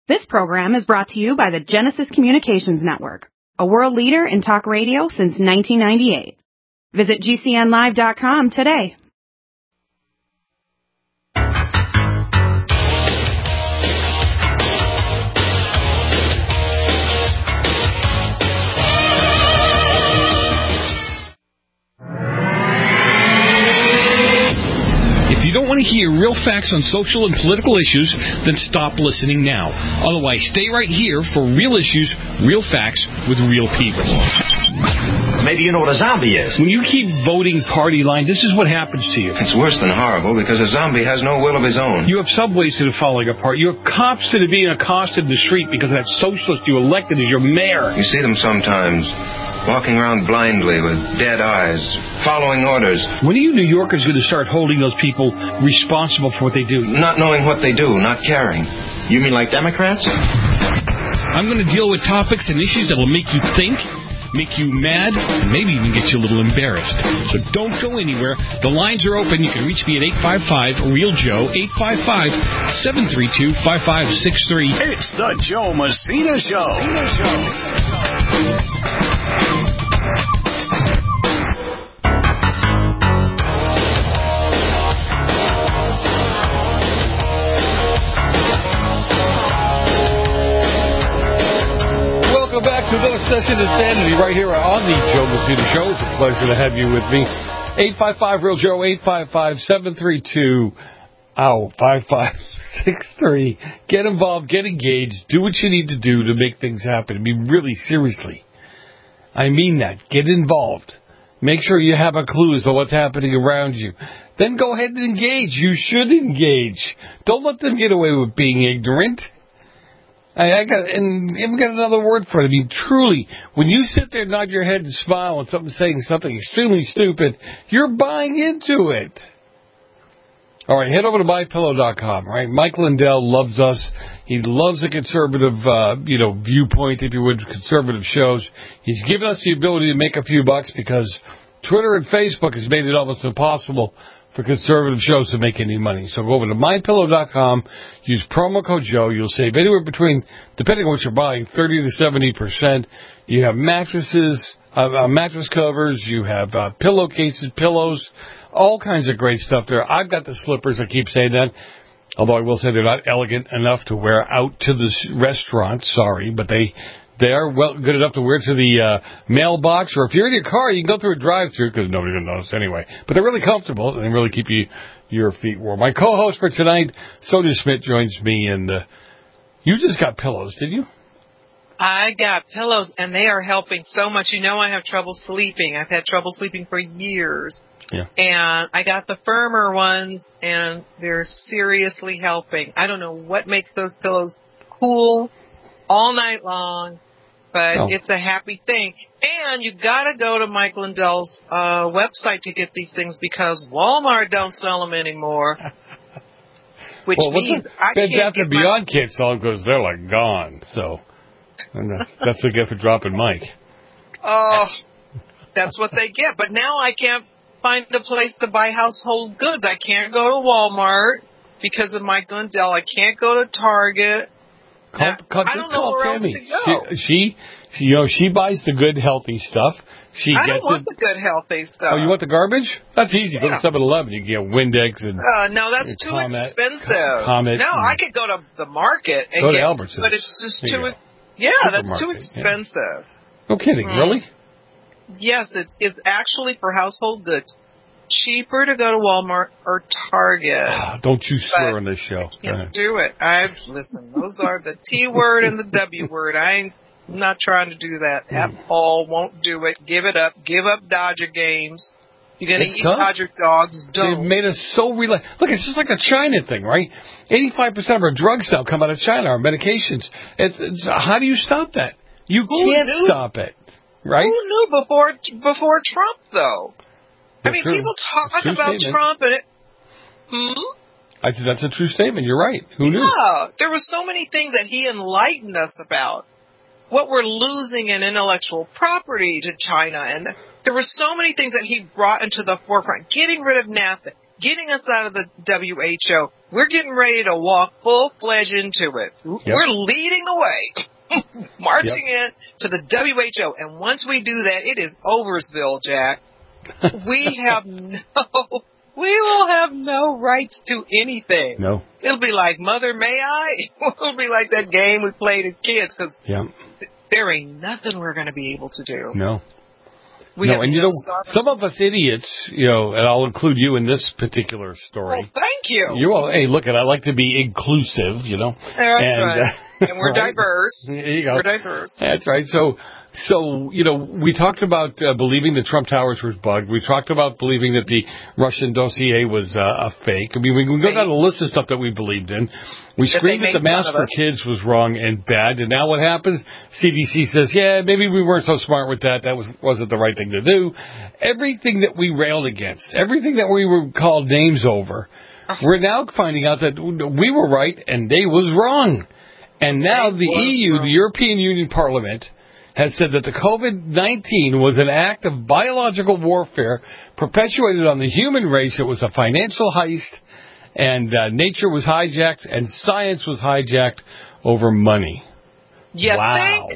This program is brought to you by the Genesis Communications Network, a world leader in talk radio since 1998. Visit GCNlive.com today. If you don't want to hear real facts on social and political issues, then stop listening now. Otherwise, stay right here for real issues, real facts, with real people. Maybe you know what a zombie is. When you keep voting party line, this is what happens to you. It's worse than horrible because a zombie has no will of his own. You have subways that are falling apart. You have cops that are being accosted in the street because that socialist you elected as your mayor. You see them sometimes. Walking around blindly with dead eyes, following orders. When are you New Yorkers going to start holding those people responsible for what they do? Not knowing what they do, not caring. You mean like Democrats? I'm going to deal with topics and issues that will make you think, make you mad, and maybe even get you a little embarrassed. So don't go anywhere. The lines are open. You can reach me at 855-REAL-JOE, 855-732-5563. It's the Joe Messina Show. Welcome back to another session of Insanity right here on the Joe Messina Show. It's a pleasure to have you with me. 855-REAL-JOE, 855-732-5563. Get involved, get engaged, do what you need to do to make things happen. I mean, really, seriously. I mean that. Get involved. Make sure you have a clue as to what's happening around you. Then go ahead and engage. You should engage. Don't let them get away with being ignorant. I got another word for it. I mean, truly, when you sit there, nod your head and smile when someone's saying something extremely stupid, you're buying into it. All right, head over to MyPillow.com, right? Mike Lindell loves us. He loves the conservative, viewpoint, if you would, conservative shows. He's given us the ability to make a few bucks because Twitter and Facebook has made it almost impossible for conservative shows to make any money. So go over to MyPillow.com, use promo code Joe. You'll save anywhere between, depending on what you're buying, 30 to 70%. You have mattresses, mattress covers. You have pillowcases, pillows, all kinds of great stuff there. I've got the slippers. I keep saying that. Although I will say they're not elegant enough to wear out to the restaurant. Sorry, but they are good enough to wear to the mailbox. Or if you're in your car, you can go through a drive-thru because nobody's going to notice anyway. But they're really comfortable and they really keep your feet warm. My co-host for tonight, Sonia Smith, joins me. And you just got pillows, did you? I got pillows, and they are helping so much. You know I have trouble sleeping. I've had trouble sleeping for years. Yeah. And I got the firmer ones, and they're seriously helping. I don't know what makes those pillows cool all night long, but It's a happy thing. And you got to go to Mike Lindell's website to get these things because Walmart don't sell them anymore. Which means I can't Bed Bath & Beyond can't sell them because they're like gone. So that's what they get for dropping Mike. Oh, that's what they get. But now I can't find a place to buy household goods. I can't go to Walmart because of Mike Lindell. I can't go to Target. I don't know where else to go. She buys the good, healthy stuff. I don't want the good, healthy stuff. Oh, you want the garbage? That's easy. Go to 7-Eleven. You can get Windex and... no, that's too expensive. Comet. No, I could go to the market and go to get... Albertsons. But it's just too... Yeah, that's too expensive. Yeah. No kidding. Really? Yes, it's actually for household goods cheaper to go to Walmart or Target. Don't you swear on this show. I can't do it. Listen, those are the T word and the W word. I'm not trying to do that at all. Won't do it. Give it up. Give up Dodger games. You're going to eat Dodger dogs. Don't. They've made us so Look, it's just like a China thing, right? 85% of our drugs now come out of China, our medications. How do you stop that? You can't stop it, right? Who knew before Trump, though? People talk about Trump and it... I think that's a true statement. You're right. Who knew? Yeah, there were so many things that he enlightened us about. What we're losing in intellectual property to China. And there were so many things that he brought into the forefront. Getting rid of NAFTA. getting us out of the WHO. We're getting ready to walk full-fledged into it. Yep. We're leading the way, marching in to the WHO. And once we do that, it is Oversville, Jack. We will have no rights to anything. No. It'll be like Mother May I. It'll be like that game we played as kids, because there ain't nothing we're going to be able to do. No. And some of us idiots, and I'll include you in this particular story. Well, thank you. Hey, look, I like to be inclusive, That's right. And we're diverse. There you go. We're diverse. That's right. So, we talked about believing the Trump Towers was bugged. We talked about believing that the Russian dossier was a fake. I mean, we can go down a list of stuff that we believed in. We screamed that the mask for kids was wrong and bad. And now what happens? CDC says, maybe we weren't so smart with that. That wasn't the right thing to do. Everything that we railed against, everything that we were called names over, we're now finding out that we were right and they was wrong. And now the EU, the European Union Parliament, has said that the COVID-19 was an act of biological warfare perpetuated on the human race. It was a financial heist, and nature was hijacked, and science was hijacked over money. Wow.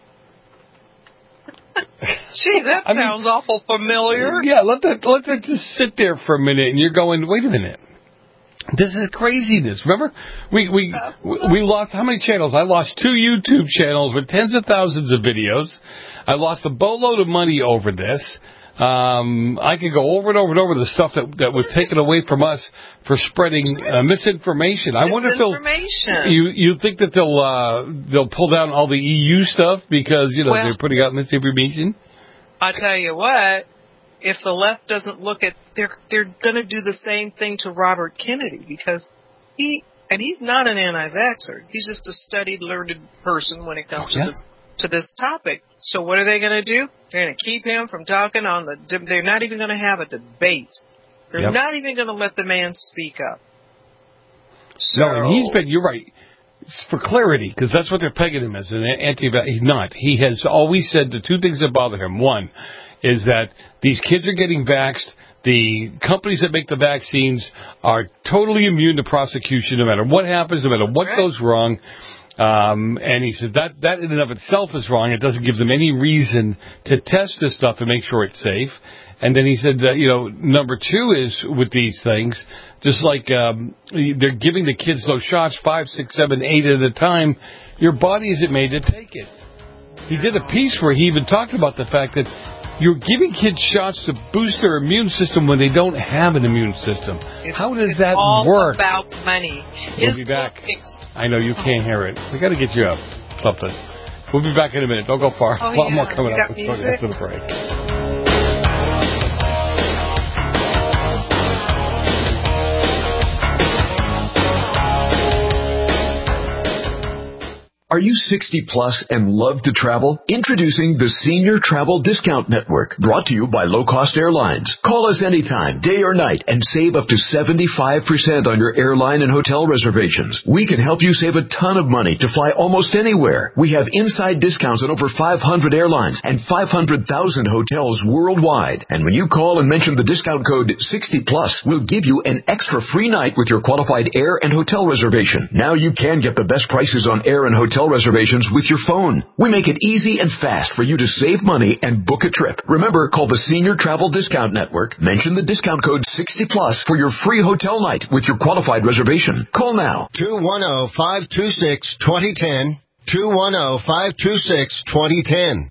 Gee, that sounds awful familiar. Yeah, let that just sit there for a minute, and you're going, wait a minute. This is craziness. Remember, we lost how many channels? I lost 2 YouTube channels with tens of thousands of videos. I lost a boatload of money over this. I could go over and over and over the stuff that was taken away from us for spreading misinformation. I wonder if you think that they'll pull down all the EU stuff because they're putting out misinformation. I tell you what. If the left doesn't look at, they're going to do the same thing to Robert Kennedy, because he's not an anti-vaxxer. He's just a studied, learned person when it comes to this topic. So what are they going to do? They're going to keep him from talking they're not even going to have a debate. They're not even going to let the man speak up. So, no, and you're right. For clarity, because that's what they're pegging him as, an anti-vax. He's not. He has always said the two things that bother him. One is that these kids are getting vaxxed. The companies that make the vaccines are totally immune to prosecution no matter what happens, no matter what goes wrong. And he said that in and of itself is wrong. It doesn't give them any reason to test this stuff to make sure it's safe. And then he said that, number two is with these things, just like they're giving the kids those shots 5, 6, 7, 8 at a time, your body isn't made to take it. He did a piece where he even talked about the fact that you're giving kids shots to boost their immune system when they don't have an immune system. How does that work? It's all about money. We'll be back. I know you can't hear it. We got to get you up. Something. We'll be back in a minute. Don't go far. A lot more coming up. Let's talk after the break. Are you 60 plus and love to travel? Introducing the Senior Travel Discount Network, brought to you by Low Cost Airlines. Call us anytime, day or night, and save up to 75% on your airline and hotel reservations. We can help you save a ton of money to fly almost anywhere. We have inside discounts on over 500 airlines and 500,000 hotels worldwide. And when you call and mention the discount code 60 plus, we'll give you an extra free night with your qualified air and hotel reservation. Now you can get the best prices on air and hotel reservations with your phone. We make it easy and fast for you to save money and book a trip. Remember, call the Senior Travel Discount Network. Mention the discount code 60 plus for your free hotel night with your qualified reservation. Call now. 210-526-2010. 210-526-2010.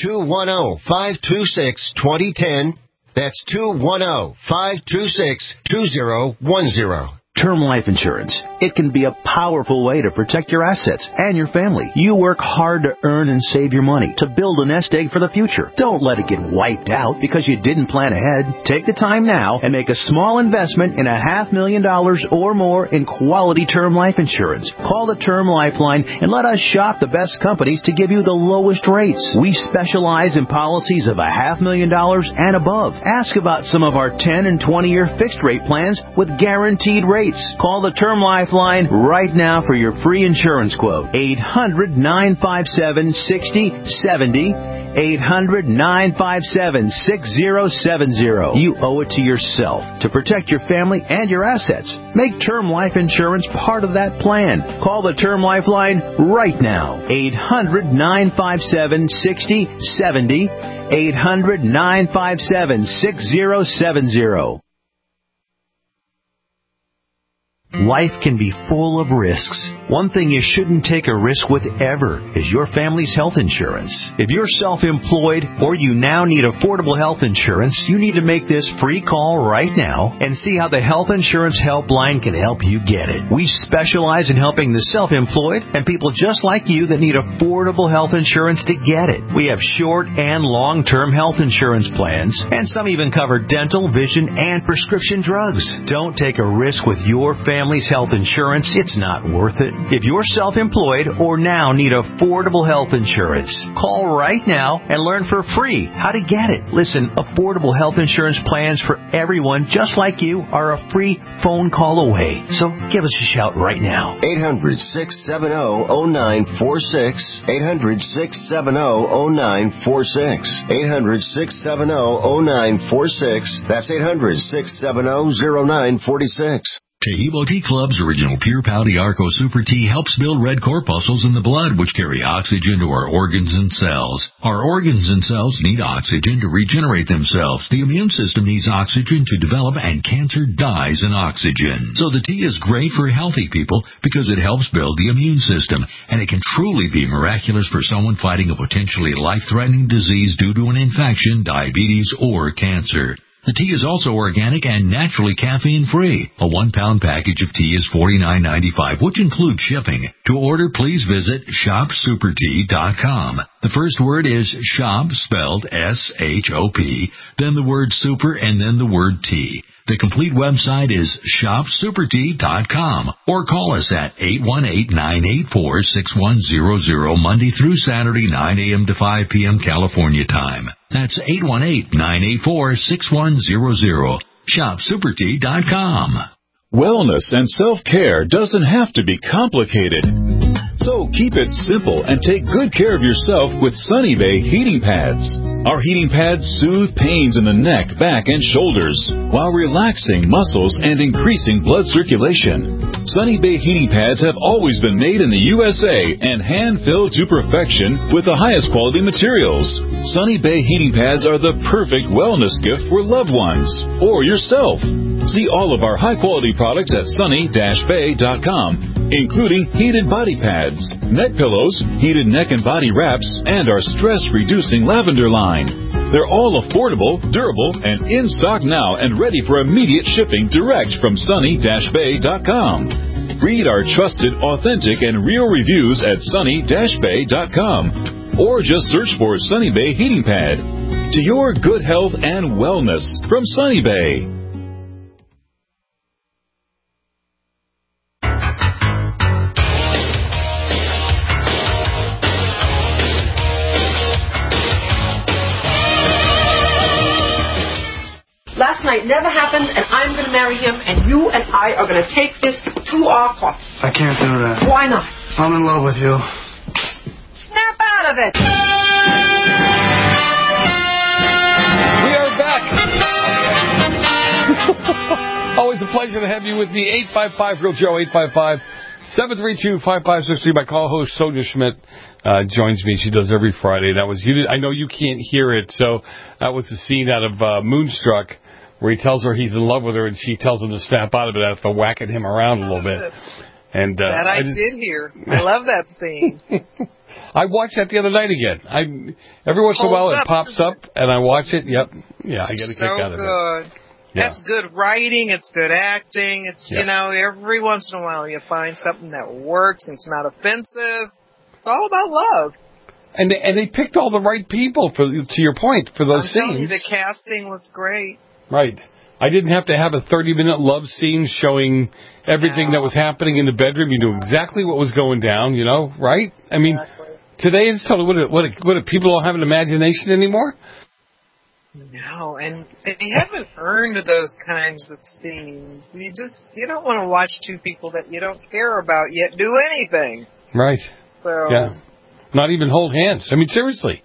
210-526-2010. That's 210-526-2010. Term life insurance. It can be a powerful way to protect your assets and your family. You work hard to earn and save your money to build a nest egg for the future. Don't let it get wiped out because you didn't plan ahead. Take the time now and make a small investment in $500,000 or more in quality term life insurance. Call the Term Lifeline and let us shop the best companies to give you the lowest rates. We specialize in policies of $500,000 and above. Ask about some of our 10 and 20-year fixed rate plans with guaranteed rates. Call the Term Lifeline right now for your free insurance quote. 800-957-6070. 800-957-6070. You owe it to yourself to protect your family and your assets. Make term life insurance part of that plan. Call the Term Life line right now. 800-957-6070. 800-957-6070. Life can be full of risks. One thing you shouldn't take a risk with ever is your family's health insurance. If you're self-employed or you now need affordable health insurance, you need to make this free call right now and see how the Health Insurance Helpline can help you get it. We specialize in helping the self-employed and people just like you that need affordable health insurance to get it. We have short and long-term health insurance plans, and some even cover dental, vision, and prescription drugs. Don't take a risk with your family's health insurance. It's not worth it. If you're self-employed or now need affordable health insurance, call right now and learn for free how to get it. Listen, affordable health insurance plans for everyone just like you are a free phone call away. So give us a shout right now. 800-670-0946. 800-670-0946. 800-670-0946. That's 800-670-0946. Tahibo Tea Club's original Pure Pouty Arco Super Tea helps build red corpuscles in the blood, which carry oxygen to our organs and cells. Our organs and cells need oxygen to regenerate themselves. The immune system needs oxygen to develop, and cancer dies in oxygen. So the tea is great for healthy people because it helps build the immune system, and it can truly be miraculous for someone fighting a potentially life-threatening disease due to an infection, diabetes, or cancer. The tea is also organic and naturally caffeine-free. A 1-pound package of tea is $49.95, which includes shipping. To order, please visit shopsupertea.com. The first word is shop, spelled S-H-O-P, then the word super, and then the word tea. The complete website is shopsupertea.com, or call us at 818-984-6100 Monday through Saturday, 9 a.m. to 5 p.m. California time. That's 818-984-6100. Shopsupertea.com. Wellness and self-care doesn't have to be complicated. So keep it simple and take good care of yourself with Sunny Bay heating pads. Our heating pads soothe pains in the neck, back, and shoulders while relaxing muscles and increasing blood circulation. Sunny Bay heating pads have always been made in the USA and hand-filled to perfection with the highest quality materials. Sunny Bay heating pads are the perfect wellness gift for loved ones or yourself. See all of our high-quality products at sunny-bay.com, including heated body pads, neck pillows, heated neck and body wraps, and our stress-reducing lavender line. They're all affordable, durable, and in stock now and ready for immediate shipping direct from sunny-bay.com. Read our trusted, authentic, and real reviews at sunny-bay.com, or just search for Sunny Bay Heating Pad. To your good health and wellness from Sunny Bay. Last night never happened, and I'm going to marry him, and you and I are going to take this to our coffin. I can't do that. Why not? I'm in love with you. Snap out of it! We are back. Always a pleasure to have you with me. 855-REAL-JOE, 855-732-5563. My co-host Sonia Schmidt joins me. She does every Friday. That was I know you can't hear it, so that was the scene out of Moonstruck, where he tells her he's in love with her, and she tells him to snap out of it after whacking him around a little bit. And that I did hear. I love that scene. I watched that the other night again. Every once in a while it pops up, and I watch it. Yep. Yeah, I get a kick out of it. So good. Yeah. That's good writing. It's good acting. It's, every once in a while you find something that works and it's not offensive. It's all about love. And they picked all the right people, to your point, for those scenes. The casting was great. Right. I didn't have to have a 30-minute love scene showing everything that was happening in the bedroom. You knew exactly what was going down, right? I mean, today it's totally, what people don't have an imagination anymore? No, and they haven't earned those kinds of scenes. You don't want to watch two people that you don't care about yet do anything. Right. So. Yeah. Not even hold hands. I mean, seriously.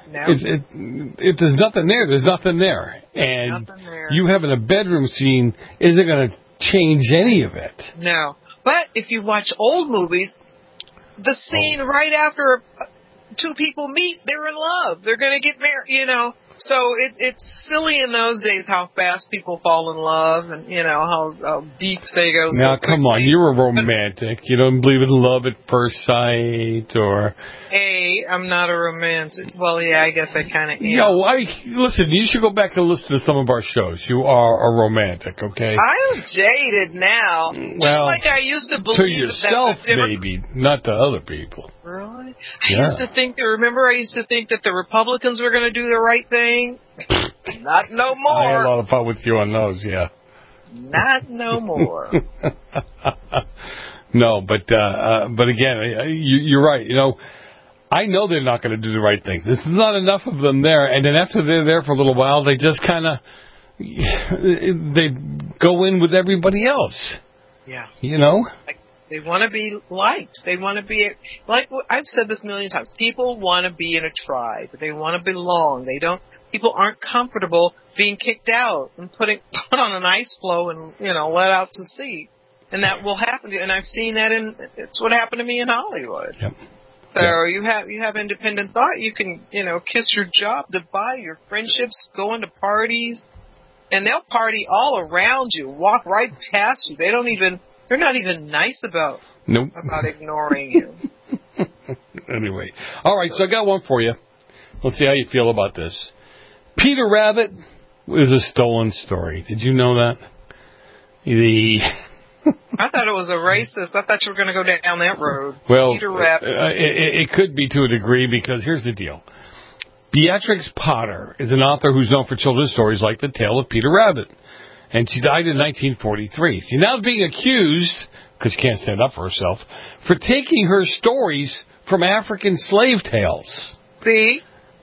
No. If there's nothing there, there's nothing there. And nothing there. You having a bedroom scene isn't going to change any of it. No. But if you watch old movies, the scene right after two people meet, they're in love. They're going to get married, you know. So it's silly in those days how fast people fall in love and, you know, how deep they go. Now, come on, you're a romantic. You don't believe in love at first sight or... I'm not a romantic. Well, yeah, I guess I kind of am. No, listen, you should go back and listen to some of our shows. You are a romantic, okay? I'm jaded now. Just like I used to believe to yourself, maybe, not to other people. Really? I used to think that the Republicans were going to do the right thing. Not no more. I had a lot of fun with you on those, yeah. Not no more. No, but again, you're right. You know, I know they're not going to do the right thing. There's not enough of them there, and then after they're there for a little while, they just kind of they go in with everybody else. Yeah. You know. They want to be liked. They want to be, like I've said this a million times, people want to be in a tribe. They want to belong. People aren't comfortable being kicked out and put on an ice floe and, you know, let out to sea. And that will happen to you. And I've seen that it's what happened to me in Hollywood. Yep. So you have independent thought. You can, you know, kiss your job goodbye, your friendships, go into parties, and they'll party all around you, walk right past you. They're not even nice about ignoring you. Anyway. All right, so I got one for you. Let's see how you feel about this. Peter Rabbit is a stolen story. Did you know that? I thought it was a racist. I thought you were going to go down that road. Well, Peter Rabbit. It could be to a degree because here's the deal. Beatrix Potter is an author who's known for children's stories like The Tale of Peter Rabbit. And she died in 1943. She's now being accused, because she can't stand up for herself, for taking her stories from African slave tales. See?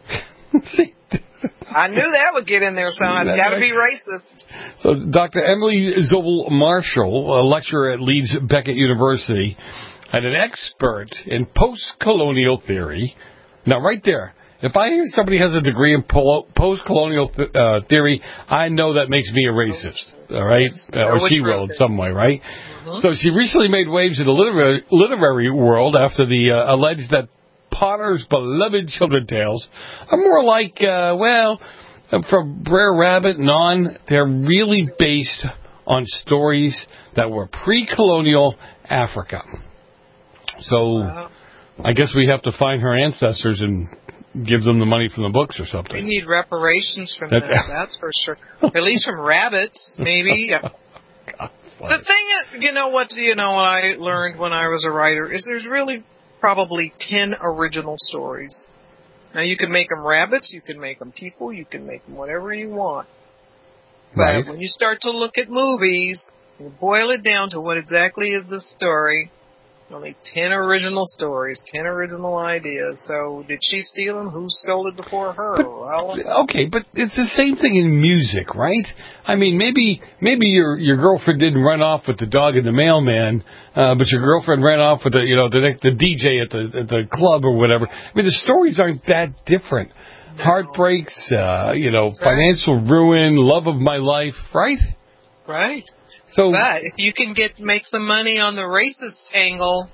I knew that would get in there somehow. It's got to be racist. So Dr. Emily Zobel Marshall, a lecturer at Leeds Beckett University, and an expert in post-colonial theory. Now, right there, if I hear somebody has a degree in post-colonial theory, I know that makes me a racist, all right? Or she will in some way, right? Mm-hmm. So she recently made waves in the literary world after the alleged that Potter's beloved children's tales are more like, from Brer Rabbit and on, they're really based on stories that were pre-colonial Africa. So I guess we have to find her ancestors and give them the money from the books or something. We need reparations from them, that's for sure. At least from rabbits, maybe. The thing is, you know what I learned when I was a writer, is there's really probably 10 original stories. Now, you can make them rabbits, you can make them people, you can make them whatever you want. But when you start to look at movies, you boil it down to what exactly is the story. Only 10 original stories, 10 original ideas. So did she steal them? Who stole it before her? Okay, but it's the same thing in music, right? I mean, maybe your girlfriend didn't run off with the dog and the mailman, but your girlfriend ran off with the DJ at the club or whatever. I mean, the stories aren't that different. No. Heartbreaks, financial ruin, love of my life, right? Right. So, but if you can make some money on the racist angle,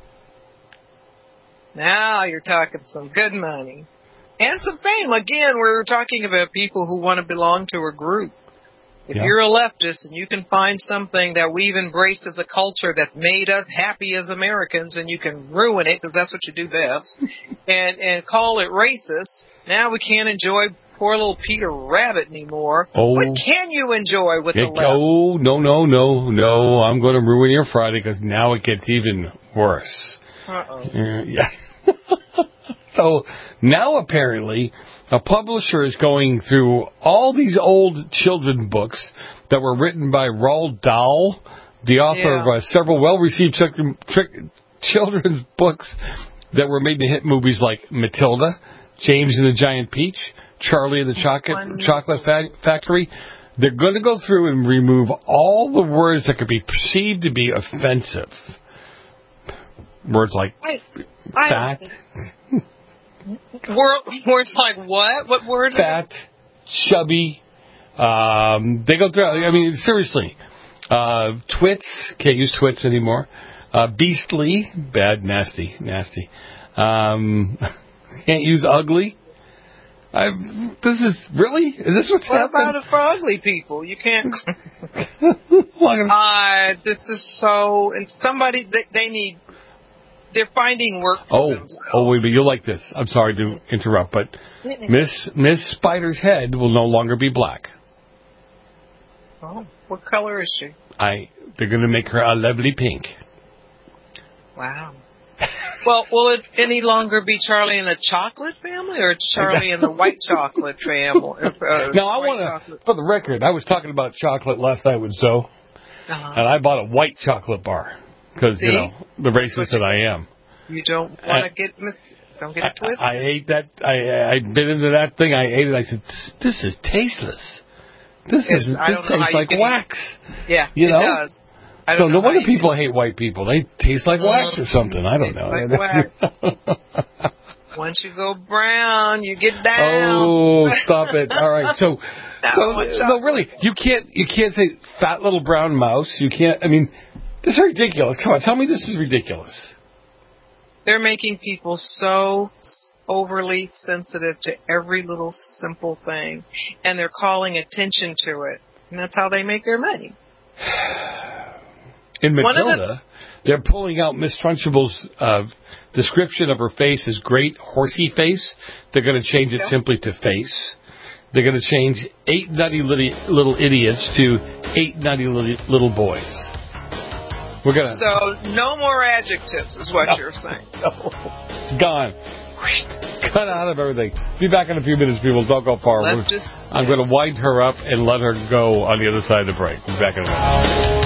now you're talking some good money. And some fame. Again, we're talking about people who want to belong to a group. If you're a leftist and you can find something that we've embraced as a culture that's made us happy as Americans, and you can ruin it, because that's what you do best, and call it racist, now we can't enjoy poor little Peter Rabbit anymore. Oh. What can you enjoy with the left? Oh, no. I'm going to ruin your Friday because now it gets even worse. Uh-oh. Yeah. So now apparently a publisher is going through all these old children's books that were written by Roald Dahl, the author of several well-received children's books that were made into hit movies like Matilda, James and the Giant Peach, Charlie and the Chocolate Factory. They're going to go through and remove all the words that could be perceived to be offensive. Words like fat. Words like what? What words? Fat, chubby. They go through. I mean, seriously. Twits. Can't use twits anymore. Beastly. Bad. Nasty. Can't use ugly. This is really? Is this what's happening? What about it for ugly people? You can't. This is so. And somebody they need. They're finding work for themselves. Wait, but you'll like this. I'm sorry to interrupt, but Miss Spider's head will no longer be black. Oh, what color is she? They're going to make her a lovely pink. Wow. Well, will it any longer be Charlie and the Chocolate Family or Charlie and the White Chocolate Family? Now, I want to, for the record, I was talking about chocolate last night with Zoe, and I bought a white chocolate bar because, you know, the racist that I am. You don't want to don't get it twisted. I ate that. I'd been into that thing. I ate it. I said, this is tasteless. This tastes like wax. Yeah, it does. So no wonder people hate white people. They taste like wax or something. I don't know. Like wax. Once you go brown, you get down. Oh, stop it! All right, so really, you can't say fat little brown mouse. You can't. I mean, this is ridiculous. Come on, tell me this is ridiculous. They're making people so overly sensitive to every little simple thing, and they're calling attention to it, and that's how they make their money. In Matilda, they're pulling out Miss Trunchable's description of her face as great horsey face. They're going to change it simply to face. They're going to change 8 nutty little idiots to 8 nutty little boys. We're gonna. So no more adjectives is what you're saying. No. Gone. Cut out of everything. Be back in a few minutes, people. Don't go far. I'm going to wind her up and let her go on the other side of the break. Be back in a minute.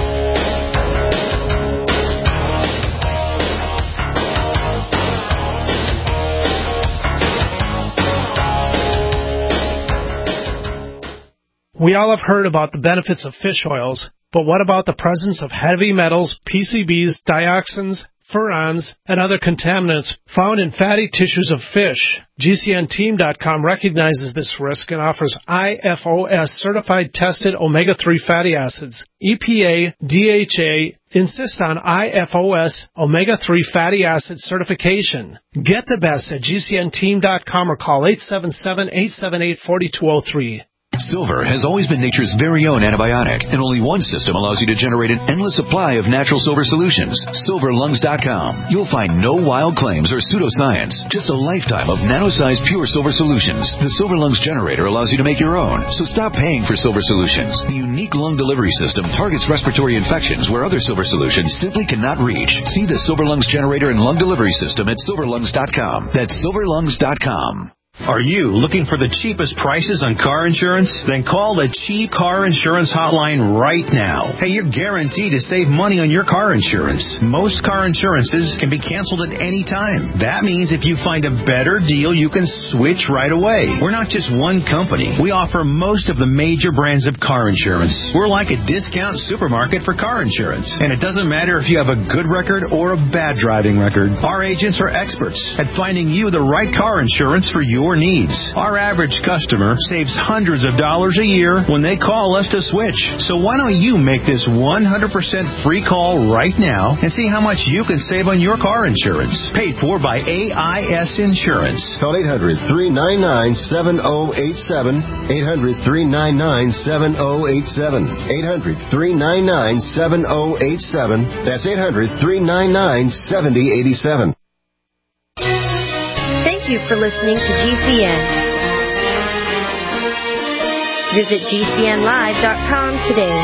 We all have heard about the benefits of fish oils, but what about the presence of heavy metals, PCBs, dioxins, furans, and other contaminants found in fatty tissues of fish? GCNteam.com recognizes this risk and offers IFOS certified tested omega-3 fatty acids. EPA, DHA insist on IFOS omega-3 fatty acid certification. Get the best at GCNteam.com or call 877-878-4203. Silver has always been nature's very own antibiotic, and only one system allows you to generate an endless supply of natural silver solutions. SilverLungs.com. You'll find no wild claims or pseudoscience, just a lifetime of nano-sized pure silver solutions. The Silver Lungs generator allows you to make your own, so stop paying for silver solutions. The unique lung delivery system targets respiratory infections where other silver solutions simply cannot reach. See the Silver Lungs generator and lung delivery system at SilverLungs.com. That's SilverLungs.com. Are you looking for the cheapest prices on car insurance? Then call the Cheap Car Insurance Hotline right now. Hey, you're guaranteed to save money on your car insurance. Most car insurances can be canceled at any time. That means if you find a better deal, you can switch right away. We're not just one company. We offer most of the major brands of car insurance. We're like a discount supermarket for car insurance. And it doesn't matter if you have a good record or a bad driving record. Our agents are experts at finding you the right car insurance for your needs. Our average customer saves hundreds of dollars a year when they call us to switch. So why don't you make this 100% free call right now and see how much you can save on your car insurance. Paid for by AIS Insurance. Call 800-399-7087. 800-399-7087. 800-399-7087. That's 800-399-7087. Thank you for listening to GCN. Visit GCNlive.com today.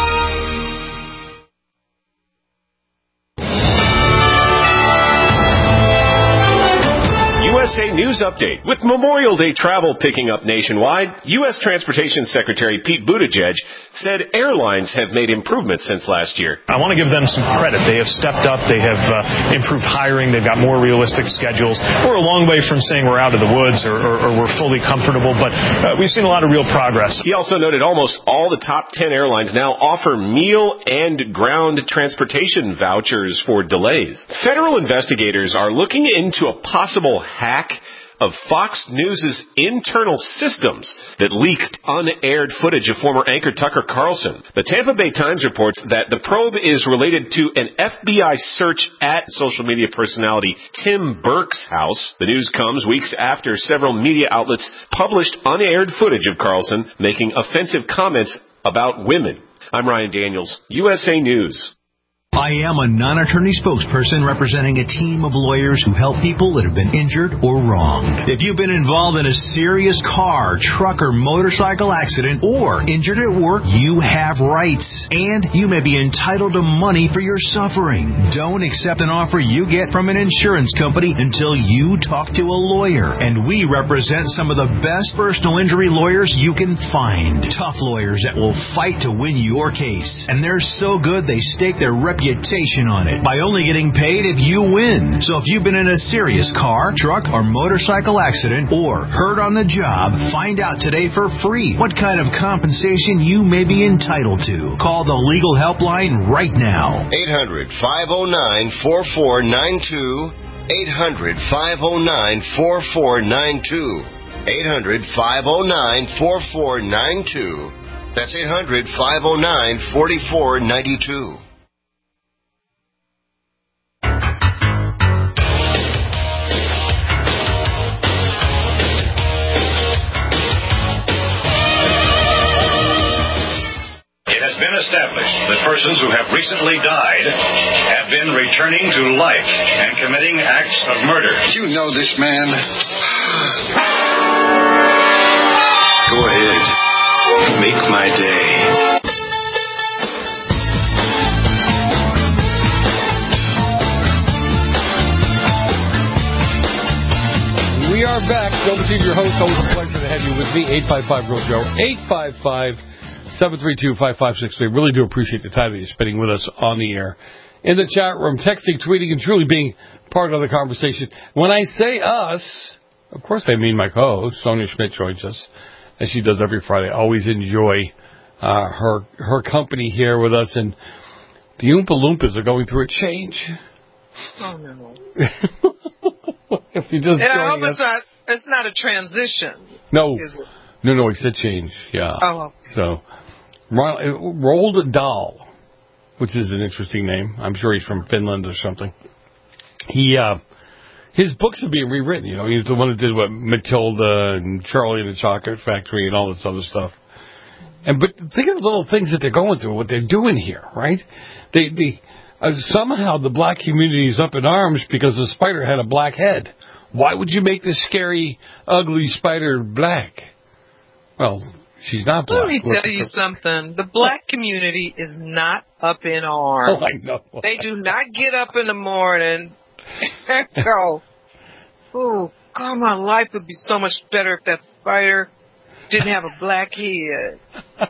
USA News Update. With Memorial Day travel picking up nationwide, U.S. Transportation Secretary Pete Buttigieg said airlines have made improvements since last year. I want to give them some credit. They have stepped up. They have improved hiring. They've got more realistic schedules. We're a long way from saying we're out of the woods or we're fully comfortable, but we've seen a lot of real progress. He also noted almost all the top 10 airlines now offer meal and ground transportation vouchers for delays. Federal investigators are looking into a possible hack of Fox News' internal systems that leaked unaired footage of former anchor Tucker Carlson. The Tampa Bay Times reports that the probe is related to an FBI search at social media personality Tim Burke's house. The news comes weeks after several media outlets published unaired footage of Carlson making offensive comments about women. I'm Ryan Daniels, USA News. I am a non-attorney spokesperson representing a team of lawyers who help people that have been injured or wronged. If you've been involved in a serious car, truck, or motorcycle accident or injured at work, you have rights. And you may be entitled to money for your suffering. Don't accept an offer you get from an insurance company until you talk to a lawyer. And we represent some of the best personal injury lawyers you can find. Tough lawyers that will fight to win your case. And they're so good they stake their reputation on it by only getting paid if you win. So if you've been in a serious car, truck, or motorcycle accident or hurt on the job, find out today for free what kind of compensation you may be entitled to. Call the legal helpline right now. 800-509-4492. 800-509-4492. 800-509-4492. That's 800-509-4492. Been established that persons who have recently died have been returning to life and committing acts of murder. You know this man. Go ahead. Make my day. We are back. Joe Messina, your host. Always a pleasure to have you with me. 855-REAL-JOE. 855-732-5563. Really do appreciate the time that you're spending with us on the air. In the chat room, texting, tweeting, and truly being part of the conversation. When I say us, of course I mean my co-host, Sonia Schmidt joins us, as she does every Friday. I always enjoy her company here with us. And the Oompa Loompas are going through a change. Oh, no. If you just I hope it's not a transition. No. No, it's a change. Yeah. Oh. So, Roald Dahl, which is an interesting name. I'm sure he's from Finland or something. His books are being rewritten. You know, he's the one that did Matilda and Charlie and the Chocolate Factory and all this other stuff. But think of the little things that they're going through, what they're doing here, right? Somehow the black community is up in arms because the spider had a black head. Why would you make this scary, ugly spider black? Well, she's not black. Let me tell you something. The black community is not up in arms. Oh, I know. They do not get up in the morning and go, oh, God, my life would be so much better if that spider didn't have a black head.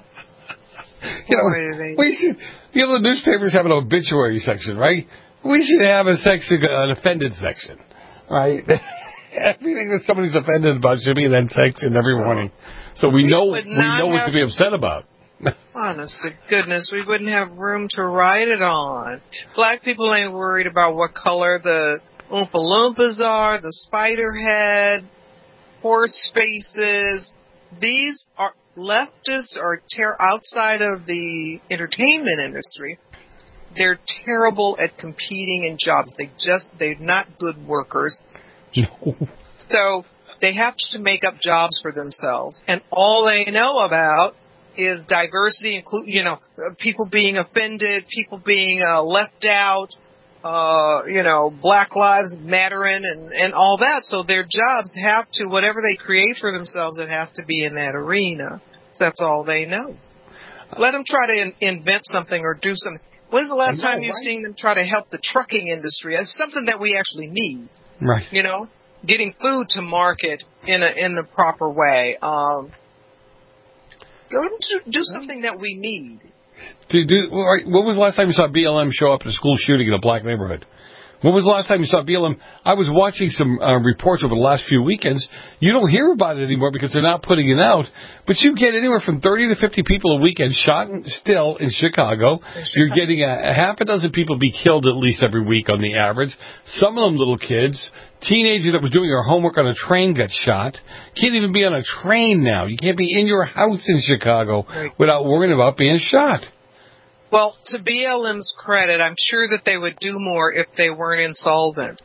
The newspapers have an obituary section, right? We should have an offended section, right? Everything that somebody's offended about should be in that section every morning. So we know what to be upset about. Honest to goodness, we wouldn't have room to write it on. Black people ain't worried about what color the Oompa Loompas are, the spider head, horse faces. These are leftists or outside of the entertainment industry. They're terrible at competing in jobs. They're not good workers. No. So they have to make up jobs for themselves. And all they know about is diversity, people being offended, people being left out, Black Lives Mattering and all that. So their jobs have to, whatever they create for themselves, it has to be in that arena. So that's all they know. Let them try to invent something or do something. When's the last time you've seen them try to help the trucking industry? It's something that we actually need. Right. Getting food to market in the proper way. Do something that we need. When was the last time you saw BLM show up at a school shooting in a black neighborhood? When was the last time you saw BLM? I was watching some reports over the last few weekends. You don't hear about it anymore because they're not putting it out. But you get anywhere from 30 to 50 people a weekend shot still in Chicago. You're getting a half a dozen people be killed at least every week on the average. Some of them little kids. Teenager that was doing her homework on a train got shot. Can't even be on a train now. You can't be in your house in Chicago without worrying about being shot. Well, to BLM's credit, I'm sure that they would do more if they weren't insolvent.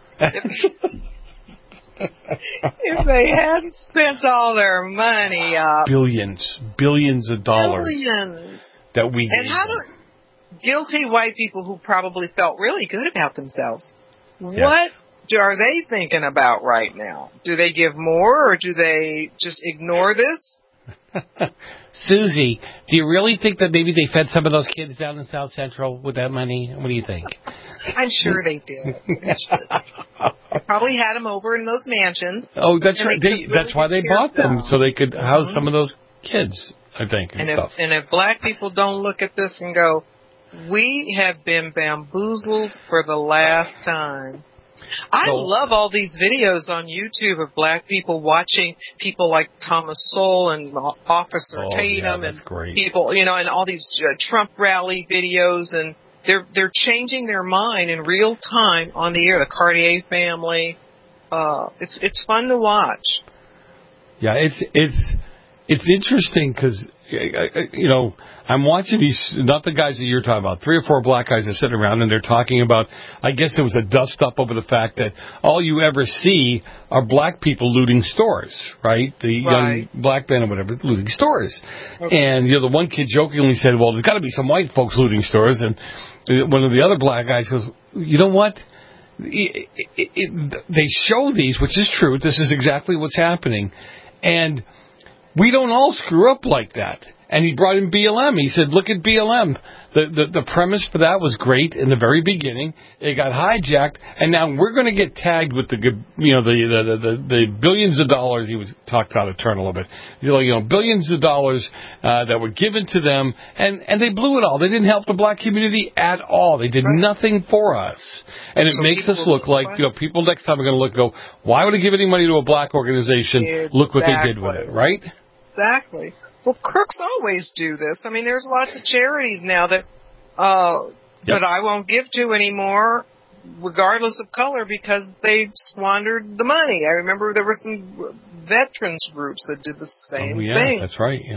If they hadn't spent all their money up. Billions of dollars. Billions. That we And how do guilty white people who probably felt really good about themselves, what are they thinking about right now? Do they give more or do they just ignore this? Susie, do you really think that maybe they fed some of those kids down in South Central with that money? What do you think? I'm sure they did. Probably had them over in those mansions. Oh, that's right. That's why they bought them, so they could house some of those kids, I think, and stuff. If black people don't look at this and go, we have been bamboozled for the last time. I love all these videos on YouTube of black people watching people like Thomas Sowell and Officer Tatum and people, and all these Trump rally videos, and they're changing their mind in real time on the air. The Cartier family, it's fun to watch. Yeah, it's interesting because I'm watching these, not the guys that you're talking about, 3 or 4 black guys are sitting around and they're talking about, I guess there was a dust up over the fact that all you ever see are black people looting stores, right? The young black men or whatever, looting stores. Okay. And, the one kid jokingly said, well, there's got to be some white folks looting stores. And one of the other black guys goes, you know what? They show these, which is true. This is exactly what's happening. And we don't all screw up like that. And he brought in BLM. He said, look at BLM. The premise for that was great in the very beginning. It got hijacked, and now we're going to get tagged with the billions of dollars. He was talked out of turn a little bit. Billions of dollars that were given to them, and they blew it all. They didn't help the black community at all. They did nothing for us. And it makes us look like, people next time are going to look and go, why would I give any money to a black organization? Exactly. Look what they did with it, right? Exactly. Well, crooks always do this. I mean, there's lots of charities now that I won't give to anymore, regardless of color, because they squandered the money. I remember there were some veterans groups that did the same thing. That's right. Yeah.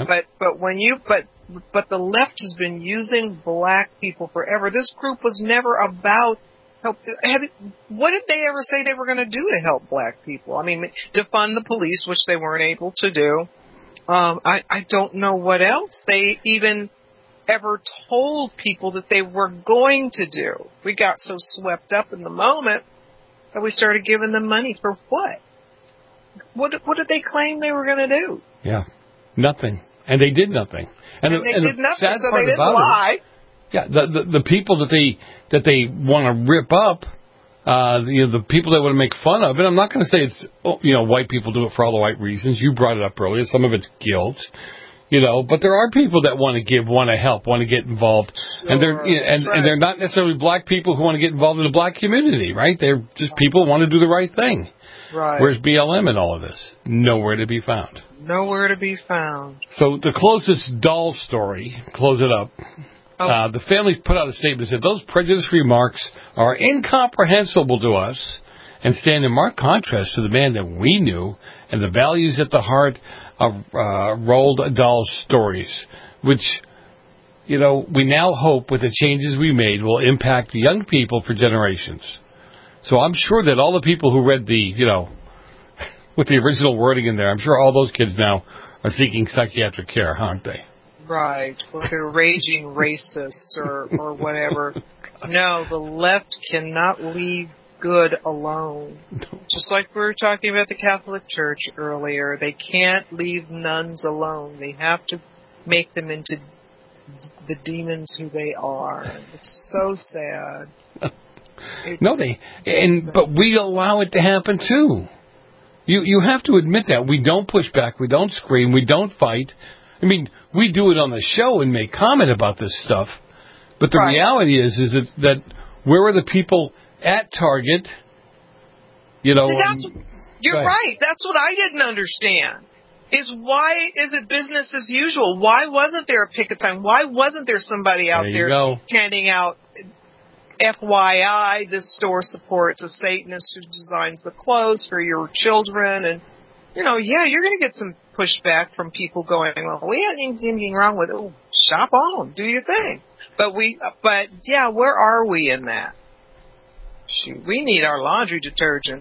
But the left has been using black people forever. This group was never about help. What did they ever say they were going to do to help black people? I mean, defund the police, which they weren't able to do. I don't know what else they even ever told people that they were going to do. We got so swept up in the moment that we started giving them money for what? What did they claim they were going to do? Yeah, nothing. And they did nothing. And they did nothing, so they didn't lie. The people that they want to rip up, the people that want to make fun of it. I'm not going to say it's, white people do it for all the right reasons. You brought it up earlier. Some of it's guilt, but there are people that want to give, want to help, want to get involved. Sure, and they're not necessarily black people who want to get involved in the black community, right? They're just people who want to do the right thing. Right. Where's BLM in all of this? Nowhere to be found. Nowhere to be found. So the closest doll story, close it up. The family put out a statement that said those prejudiced remarks are incomprehensible to us and stand in marked contrast to the man that we knew and the values at the heart of Roald Dahl's stories, which, we now hope with the changes we made will impact young people for generations. So I'm sure that all the people who read with the original wording in there, I'm sure all those kids now are seeking psychiatric care, aren't they? Right, or they're raging racists or whatever. No, the left cannot leave good alone. Just like we were talking about the Catholic Church earlier, they can't leave nuns alone. They have to make them into the demons who they are. It's so sad. But we allow it to happen too. You have to admit that. We don't push back, we don't scream, we don't fight. I mean, we do it on the show and make comment about this stuff, but the reality is that where are the people at Target. See, you're right. That's what I didn't understand. Is why is it business as usual? Why wasn't there a picket sign? Why wasn't there somebody out there handing out, FYI, this store supports a Satanist who designs the clothes for your children? And, you're going to get some pushback from people going, well, we haven't seen anything wrong with it. Oh, shop on, do your thing. But where are we in that? Shoot, we need our laundry detergent.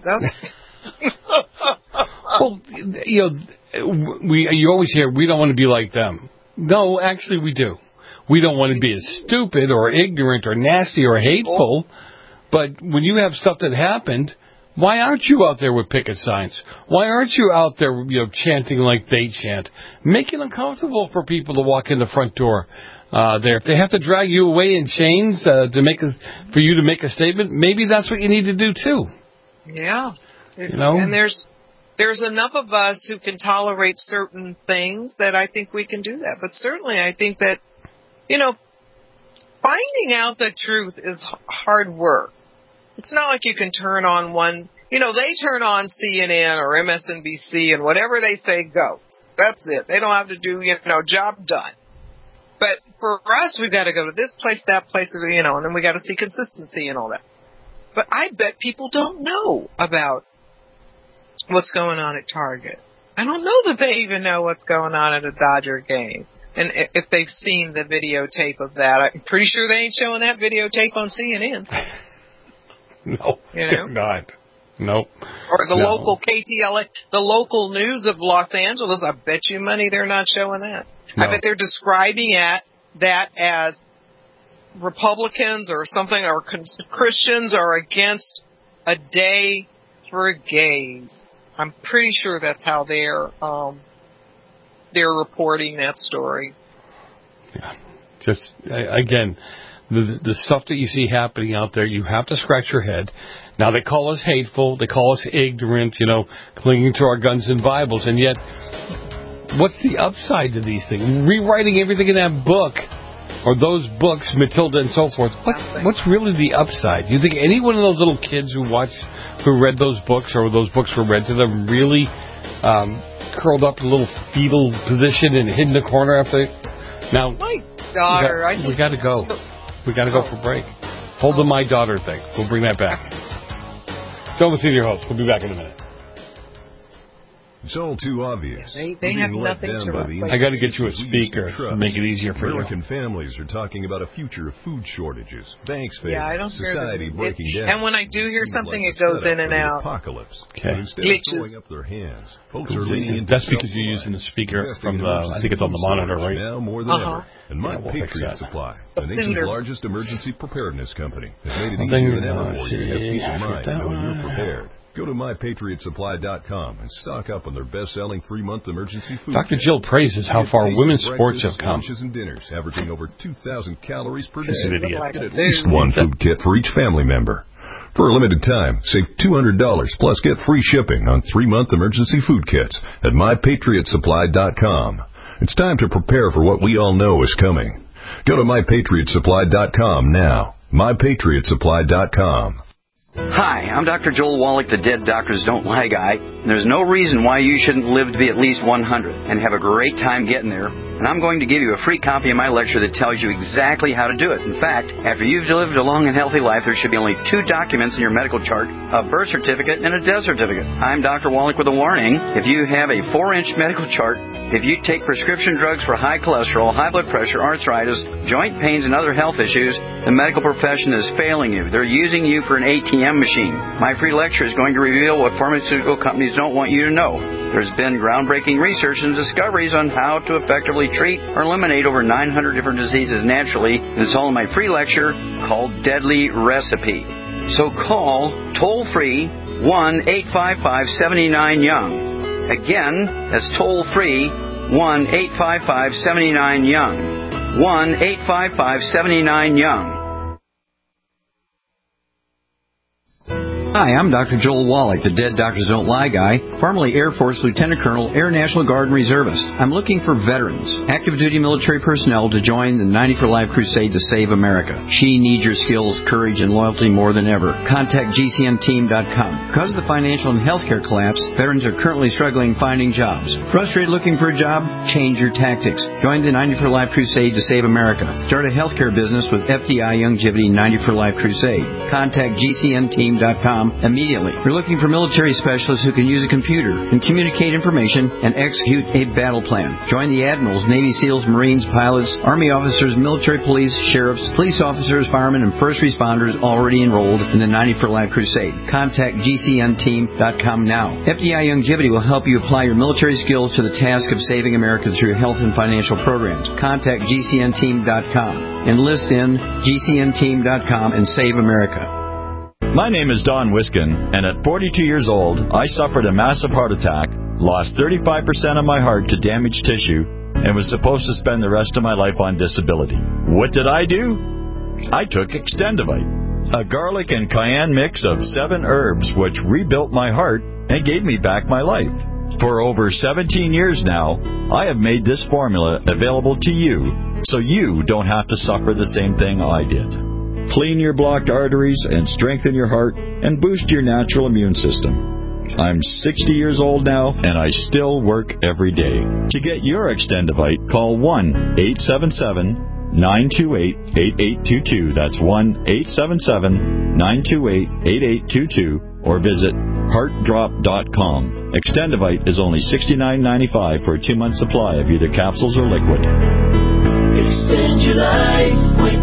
Well, you always hear, we don't want to be like them. No, actually we do. We don't want to be as stupid or ignorant or nasty or hateful. But when you have stuff that happened, why aren't you out there with picket signs? Why aren't you out there, chanting like they chant? Make it uncomfortable for people to walk in the front door. If they have to drag you away in chains for you to make a statement, maybe that's what you need to do too. Yeah. And there's enough of us who can tolerate certain things that I think we can do that. But certainly I think that, finding out the truth is hard work. It's not like you can turn on one, they turn on CNN or MSNBC and whatever they say goes. That's it. They don't have to do, job done. But for us, we've got to go to this place, that place, and then we got to see consistency and all that. But I bet people don't know about what's going on at Target. I don't know that they even know what's going on at a Dodger game. And if they've seen the videotape of that, I'm pretty sure they ain't showing that videotape on CNN. No, they're not. Nope. Or the local KTLA, the local news of Los Angeles, I bet you money they're not showing that. No. I bet they're describing that as Republicans or something, or Christians are against a day for gays. I'm pretty sure that's how they're reporting that story. Yeah. Just, again, the stuff that you see happening out there, you have to scratch your head. Now, they call us hateful, they call us ignorant, clinging to our guns and Bibles, and yet, what's the upside to these things? Rewriting everything in that book, or those books, Matilda and so forth, what's really the upside? Do you think any one of those little kids who read those books, or those books were read to them, really curled up in a little fetal position and hid in the corner after? Now, my daughter, we got to go. We got to go for break. Hold the my daughter thing. We'll bring that back. Joe with your host. We'll be back in a minute. It's all too obvious. They have nothing to replace. I got to get you a speaker to make it easier for American families are talking about a future of food shortages, banks failing, I don't society breaking down. And when I do hear something, it goes in and out. Apocalypse. Okay. Instead of throwing up their hands, folks are leaning into that's because you're using the speaker from I think it's on the monitor, right? Now more than ever. And My Patriot Supply, the nation's largest emergency preparedness company, has made it easier than ever for you to have peace of mind knowing you're prepared. Go to MyPatriotSupply.com and stock up on their best-selling 3-month emergency food. Dr. Jill praises how far women's sports have come. Lunches and dinners, averaging over 2,000 calories per day. Idiot. Get at least one food kit for each family member. For a limited time, save $200 plus get free shipping on 3-month emergency food kits at MyPatriotSupply.com. It's time to prepare for what we all know is coming. Go to MyPatriotSupply.com now. MyPatriotSupply.com. Hi, I'm Dr. Joel Wallach, the Dead Doctors Don't Lie guy. And there's no reason why you shouldn't live to be at least 100 and have a great time getting there. And I'm going to give you a free copy of my lecture that tells you exactly how to do it. In fact, after you've lived a long and healthy life, there should be only 2 documents in your medical chart, a birth certificate and a death certificate. I'm Dr. Wallach with a warning. If you have a 4-inch medical chart, if you take prescription drugs for high cholesterol, high blood pressure, arthritis, joint pains, and other health issues, the medical profession is failing you. They're using you for an ATM machine. My free lecture is going to reveal what pharmaceutical companies don't want you to know. There's been groundbreaking research and discoveries on how to effectively treat or eliminate over 900 different diseases naturally, and it's all in my free lecture called Deadly Recipe. So call toll-free 1-855-79-YOUNG. Again, that's toll-free 1-855-79-YOUNG. 1-855-79-YOUNG. Hi, I'm Dr. Joel Wallach, the Dead Doctors Don't Lie guy, formerly Air Force Lieutenant Colonel, Air National Guard and Reservist. I'm looking for veterans, active duty military personnel to join the 90 for Life crusade to save America. She needs your skills, courage, and loyalty more than ever. Contact GCNteam.com. Because of the financial and healthcare collapse, veterans are currently struggling finding jobs. Frustrated looking for a job? Change your tactics. Join the 90 for Life crusade to save America. Start a healthcare business with FDI Youngevity 90 for Life crusade. Contact GCNteam.com immediately. We're looking for military specialists who can use a computer and communicate information and execute a battle plan. Join the admirals, Navy SEALs, Marines, pilots, Army officers, military police, sheriffs, police officers, firemen, and first responders already enrolled in the 90 for Life crusade. Contact GCNteam.com now. FDI Youngevity will help you apply your military skills to the task of saving America through health and financial programs. Contact GCNteam.com. Enlist in GCNteam.com and save America. My name is Don Wiskin, and at 42 years old, I suffered a massive heart attack, lost 35% of my heart to damaged tissue, and was supposed to spend the rest of my life on disability. What did I do? I took Extendivite, a garlic and cayenne mix of 7 herbs which rebuilt my heart and gave me back my life. For over 17 years now, I have made this formula available to you, so you don't have to suffer the same thing I did. Clean your blocked arteries and strengthen your heart and boost your natural immune system. I'm 60 years old now, and I still work every day. To get your Extendivite, call 1-877-928-8822. That's 1-877-928-8822. Or visit heartdrop.com. Extendivite is only $69.95 for a 2-month supply of either capsules or liquid. Extend your life with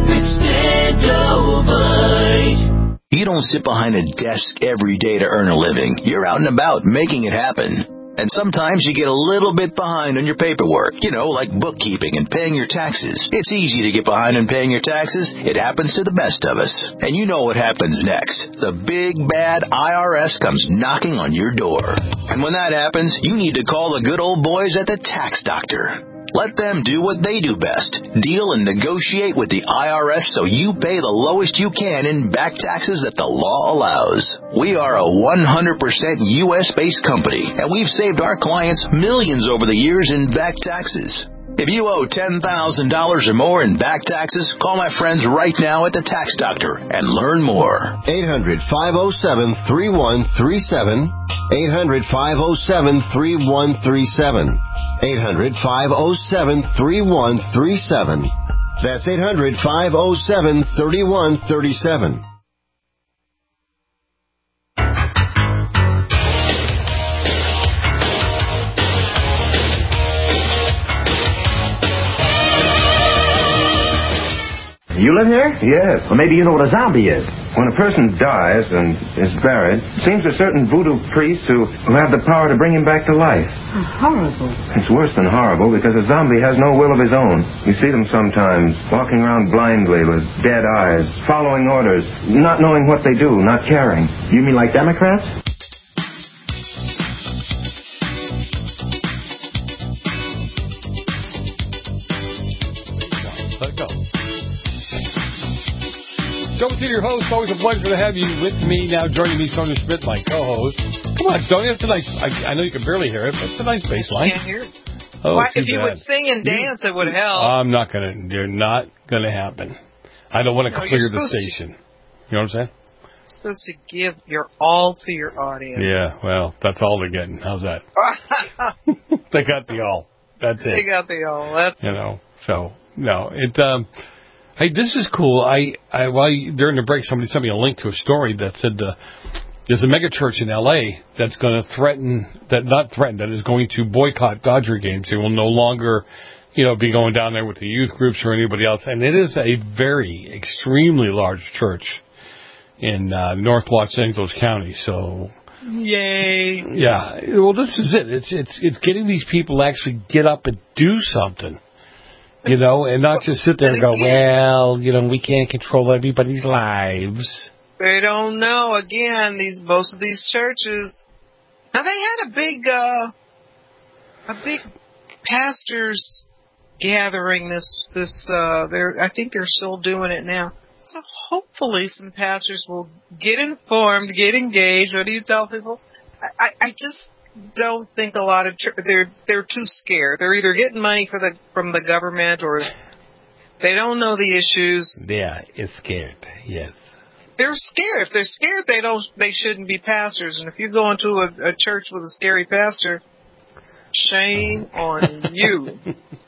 Extendovite. You don't sit behind a desk every day to earn a living. You're out and about making it happen. And sometimes you get a little bit behind on your paperwork, like bookkeeping and paying your taxes. It's easy to get behind on paying your taxes. It happens to the best of us. And you know what happens next. The big, bad IRS comes knocking on your door. And when that happens, you need to call the good old boys at the Tax Doctor. Let them do what they do best. Deal and negotiate with the IRS so you pay the lowest you can in back taxes that the law allows. We are a 100% U.S.-based company, and we've saved our clients millions over the years in back taxes. If you owe $10,000 or more in back taxes, call my friends right now at the Tax Doctor and learn more. 800-507-3137. 800-507-3137. 800-507-3137. That's 800-507-3137. You live here? Yes. Well, maybe you know what a zombie is. When a person dies and is buried, it seems to certain voodoo priests who have the power to bring him back to life. Horrible. It's worse than horrible because a zombie has no will of his own. You see them sometimes walking around blindly with dead eyes, following orders, not knowing what they do, not caring. You mean like Democrats? Joe to your host. Always a pleasure to have you with me. Now joining me, Sonia Schmidt, my co-host. Come on, Sonia. It's a nice. I know you can barely hear it, but it's a nice bass line. Can't hear it. Oh, well, if you would sing and dance, it would help. I'm not gonna. They're not gonna happen. I don't want to clear the station. You know what I'm saying? You're supposed to give your all to your audience. Yeah. Well, that's all they're getting. How's that? They got the all. That's it. They got the all. That's So no, it. Hey, this is cool. During the break, somebody sent me a link to a story that said there's a mega church in L.A. that's going to that is going to boycott Dodger games. They will no longer, be going down there with the youth groups or anybody else. And it is a very, extremely large church in North Los Angeles County. So, yay! Yeah. Well, this is it. It's getting these people to actually get up and do something. And not just sit there and go, well, we can't control everybody's lives. They don't know. Again, most of these churches. Now they had a big pastors gathering. I think they're still doing it now. So hopefully some pastors will get informed, get engaged. What do you tell people? I just don't think a lot of they're too scared. They're either getting money from the government or they don't know the issues. Yeah, it's scared. Yes. They're scared. If they're scared, they shouldn't be pastors. And if you go into a church with a scary pastor, shame on you.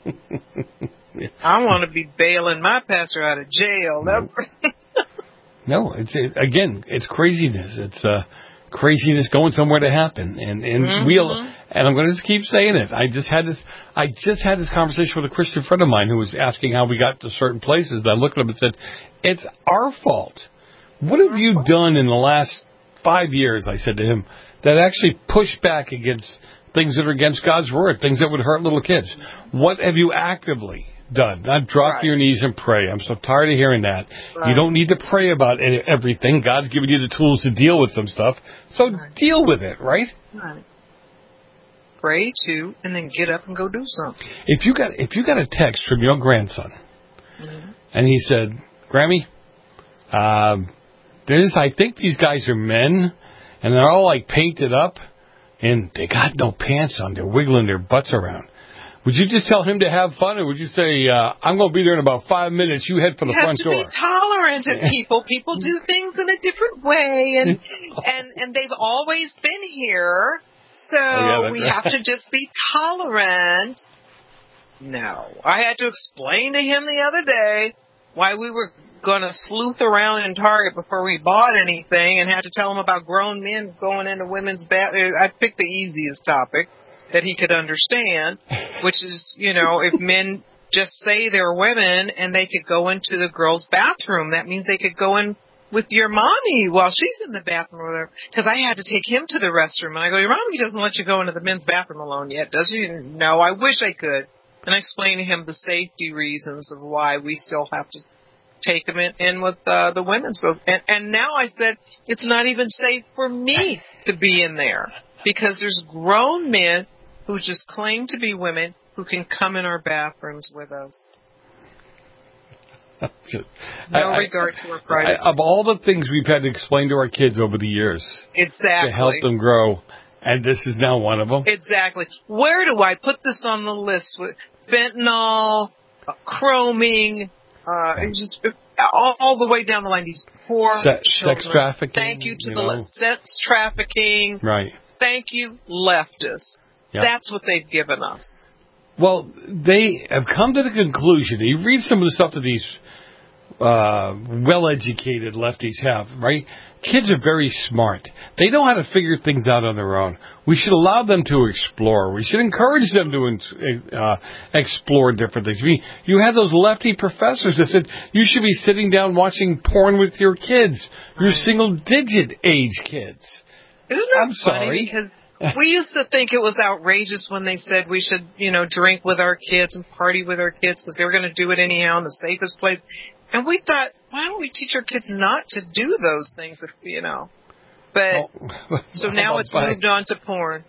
I want to be bailing my pastor out of jail. That's No, it's craziness. It's craziness going somewhere to happen, and I'm going to just keep saying it. I just had this conversation with a Christian friend of mine who was asking how we got to certain places. And I looked at him and said, "It's our fault. What have you done in the last 5 years?" I said to him, "that actually pushed back against things that are against God's word, things that would hurt little kids. What have you actively done? Not drop to your knees and pray. I'm so tired of hearing that. You don't need to pray about everything. God's given you the tools to deal with some stuff. So deal with it, right? Right. Pray too, and then get up and go do something. If you got a text from your grandson, and he said, "Grammy, I think these guys are men, and they're all like painted up, and they got no pants on. They're wiggling their butts around." Would you just tell him to have fun, or would you say, "I'm going to be there in about 5 minutes. You head for the front door"? You have to be tolerant of people. People do things in a different way, and they've always been here, so we have to just be tolerant. No. I had to explain to him the other day why we were going to sleuth around in Target before we bought anything, and had to tell him about grown men going into women's bathroom. I picked the easiest topic that he could understand, which is, if men just say they're women and they could go into the girls' bathroom, that means they could go in with your mommy while she's in the bathroom or whatever. Because I had to take him to the restroom, and I go, "Your mommy doesn't let you go into the men's bathroom alone yet, does she?" "No, I wish I could." And I explained to him the safety reasons of why we still have to take him in with the women's group. And now I said, it's not even safe for me to be in there, because there's grown men who just claim to be women who can come in our bathrooms with us. No regard to our privacy. Of all the things we've had to explain to our kids over the years to help them grow, and this is now one of them. Exactly. Where do I put this on the list? With fentanyl, chroming, just all the way down the line. These poor children. Sex trafficking. Thank you to the sex trafficking. Right. Thank you, leftists. Yep. That's what they've given us. Well, they have come to the conclusion. You read some of the stuff that these well-educated lefties have, right? Kids are very smart. They know how to figure things out on their own. We should allow them to explore. We should encourage them to explore different things. You had those lefty professors that said you should be sitting down watching porn with your kids, your single-digit age kids. Isn't that funny? Because we used to think it was outrageous when they said we should, drink with our kids and party with our kids because they were going to do it anyhow in the safest place. And we thought, why don't we teach our kids not to do those things, But so now it's moved on to porn.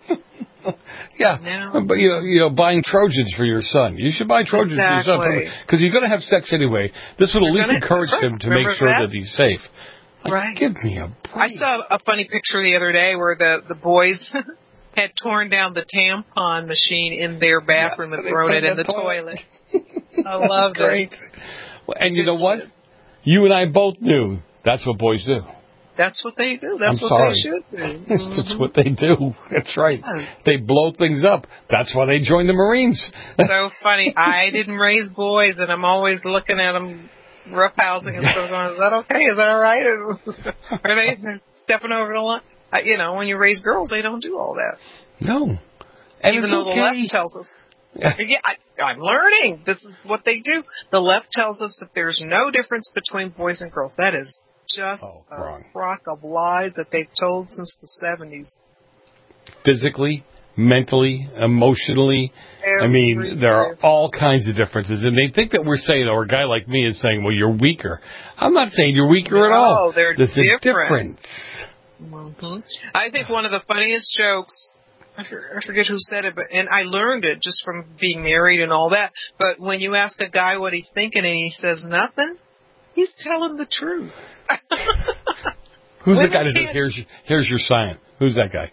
Yeah, but buying Trojans for your son. You should buy Trojans for your son because you're going to have sex anyway. This would at least encourage him to make sure that he's safe. Right. Give me a break. I saw a funny picture the other day where the boys had torn down the tampon machine in their bathroom and thrown it in the toilet. I love it. And you know what? You and I both knew that's what boys do. That's what they do. That's what they should do. That's what they do. That's right. They blow things up. That's why they joined the Marines. So funny. I didn't raise boys, and I'm always looking at them roughhousing and stuff going, is that okay? Is that all right? Are they stepping over the line? When you raise girls, they don't do all that. No. And even though the left tells us. I'm learning. This is what they do. The left tells us that there's no difference between boys and girls. That is just a crock of lies that they've told since the 70s. Physically, mentally, emotionally. There are all kinds of differences. And they think that we're saying, or a guy like me is saying, well, you're weaker. I'm not saying you're weaker at all. There's a difference. Mm-hmm. I think one of the funniest jokes, I forget who said it, and I learned it just from being married and all that, but when you ask a guy what he's thinking and he says nothing, He's telling the truth. Who's the guy that says, here's your sign? Who's that guy?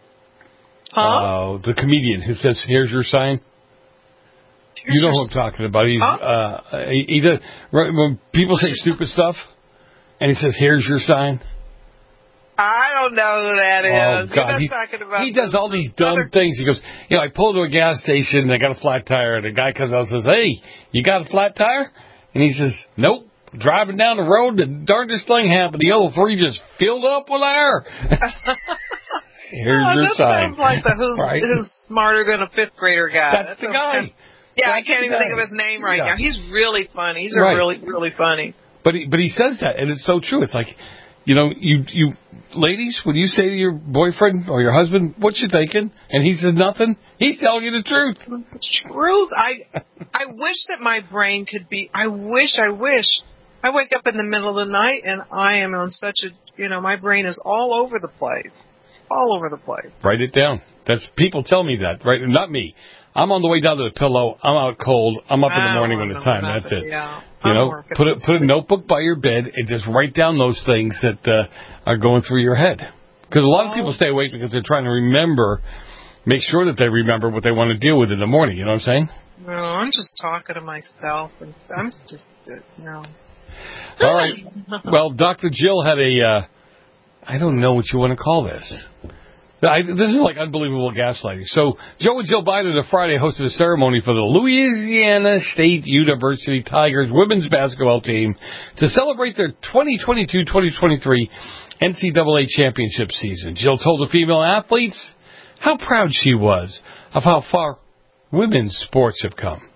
Huh? The comedian who says, here's your sign. You know who I'm talking about. He's, he does, right, when people say stupid stuff, and he says, here's your sign. I don't know who that is. Oh, God. You're not talking about he does all these dumb things. He goes, I pulled to a gas station, and I got a flat tire, and the guy comes out and says, hey, you got a flat tire? And he says, nope. Driving down the road, the darndest thing happened. The L3 just filled up with air. Here's your sign. Sounds like who's smarter than a fifth grader guy. That's the guy. Yeah, I can't even think of his name right now. He's really funny. He's really, really funny. But he says that, and it's so true. It's like, you ladies, when you say to your boyfriend or your husband, what you thinking? And he says nothing. He's telling you the truth. Truth. I wish that my brain could be. I wish. I wake up in the middle of the night and I am on such a, my brain is all over the place. All over the place. Write it down. People tell me that, right? Not me. I'm on the way down to the pillow. I'm out cold. I'm up in the morning when it's time. That's it. Yeah. Put a notebook by your bed and just write down those things that are going through your head. Because a lot of people stay awake because they're trying to make sure that they remember what they want to deal with in the morning. You know what I'm saying? No, I'm just talking to myself. And I'm just, no. All right. Well, Dr. Jill had I don't know what you want to call this. This is like unbelievable gaslighting. So, Joe and Jill Biden on Friday hosted a ceremony for the Louisiana State University Tigers women's basketball team to celebrate their 2022-2023 NCAA championship season. Jill told the female athletes how proud she was of how far women's sports have come.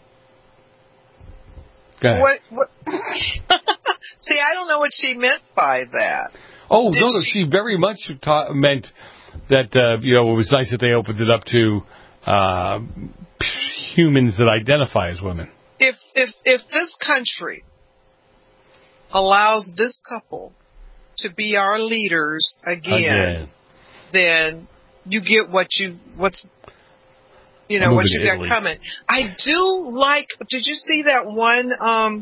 Go ahead. What? See, I don't know what she meant by that. Oh, no, she very much meant that, it was nice that they opened it up to humans that identify as women. If this country allows this couple to be our leaders again. Then you get what you got coming. I do like. Did you see that one?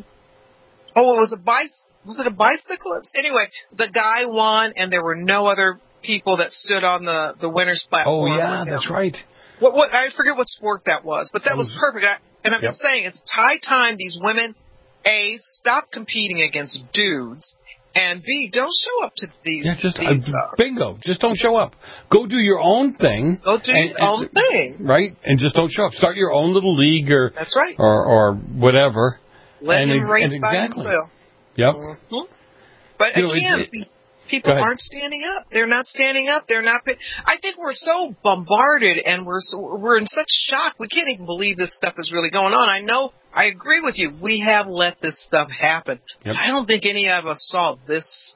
Was it a bicyclist? Anyway, the guy won, and there were no other people that stood on the winner's platform. Oh yeah, that's right. What I forget what sport that was, but that was perfect. I've been saying it's high time these women stop competing against dudes. And B, don't show up to these. Yeah, bingo. Just don't show up. Go do your own thing. Go do your own thing. Right? And just don't show up. Start your own little league That's right. Or whatever. Let him race by himself. Yep. Mm-hmm. But again, people aren't standing up. They're not standing up. They're not. I think we're so bombarded and we're in such shock. We can't even believe this stuff is really going on. I know. I agree with you. We have let this stuff happen. Yep. I don't think any of us saw this,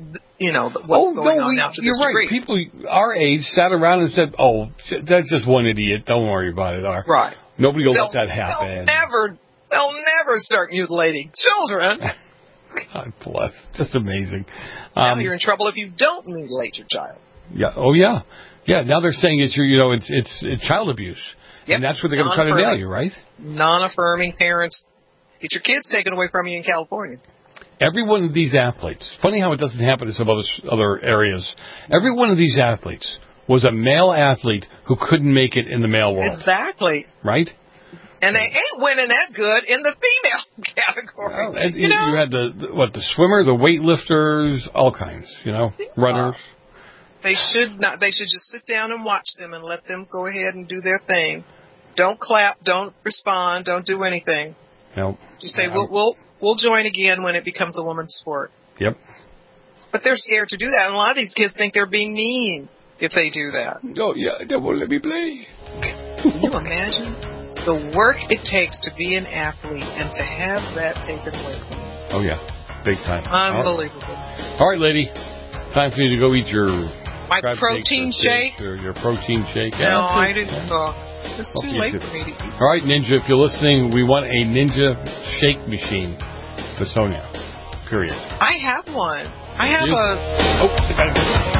what's going on now to this degree. Right. People our age sat around and said, oh, that's just one idiot. Don't worry about it. Right. Nobody will let that happen. They'll never start mutilating children. God bless. Just amazing. Now you're in trouble if you don't mutilate your child. Yeah. Oh, yeah. Yeah, now they're saying it's child abuse. Yep. And that's what they're going to try to nail you, right? Non-affirming parents. Get your kids taken away from you in California. Every one of these athletes, funny how it doesn't happen in some other areas, every one of these athletes was a male athlete who couldn't make it in the male world. Exactly. Right? And they ain't winning that good in the female category. Well, and you had the swimmer, the weightlifters, all kinds, runners. They should not. They should just sit down and watch them and let them go ahead and do their thing. Don't clap. Don't respond. Don't do anything. Nope. Just say we'll join again when it becomes a woman's sport. Yep. But they're scared to do that, and a lot of these kids think they're being mean if they do that. Oh yeah, they won't let me play. Can you imagine the work it takes to be an athlete and to have that taken away from you? Oh yeah, big time. Unbelievable. All right, lady. Time for you to go eat your protein shake. Or your protein shake. No, I didn't. It's too late for me to eat. All right, Ninja, if you're listening, we want a Ninja shake machine for Sonia. Period. I have one. I have a... Oh,